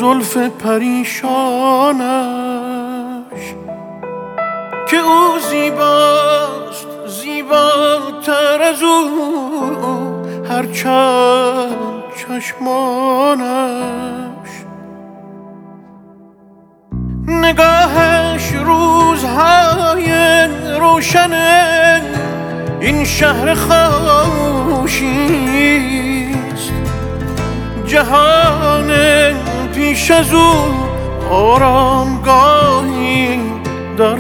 زلف پریشانش که او زیباست، زیباتر از او هرچند چشمانش. نگاهش روزهای روشن این شهر خاموشیست، جهان پیش از او آرامگاهی در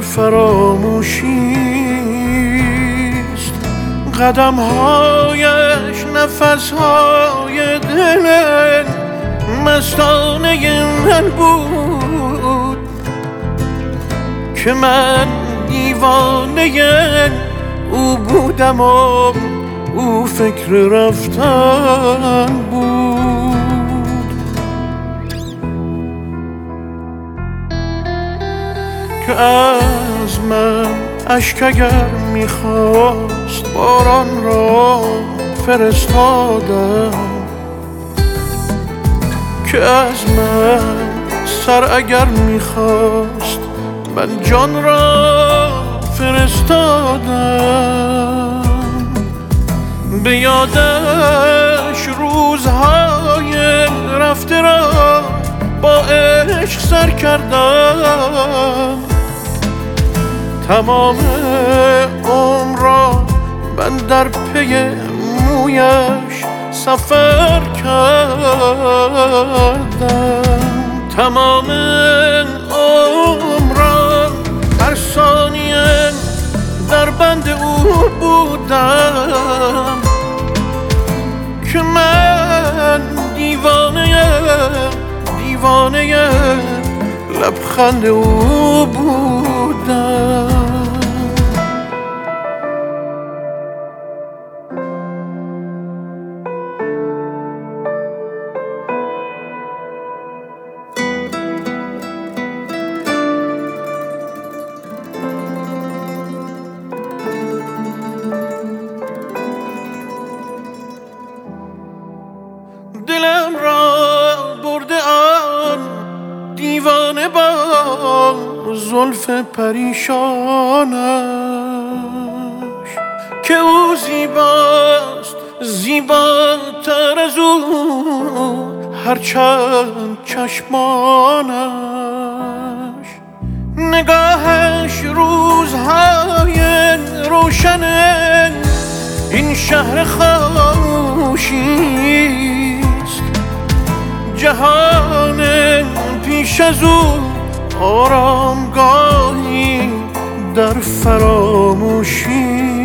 فراموشیست. قدمهایش نفسهای دل مستانه من بود که من دیوانه او بودم و او فکر رفتن بود. که از من اشک اگر میخواست باران را فرستادم، که از من سر اگر میخواست من جان را فرستادم. به یادش روزهای رفته را با عشق سر کردم. تمام عمر را من در پی مویش سفر کردم. تمام عمر را هر ثانیه در بند او بودم که من دیوانه لبخند او بودم. دلم را برده آن دیوانه با زلف پریشانش که او زیباست، زیباتر از او هرچند چشمانش. نگاهش روزهای روشن این شهر خاموشیست، جهان پیش از او آرامگاهی در فراموشی.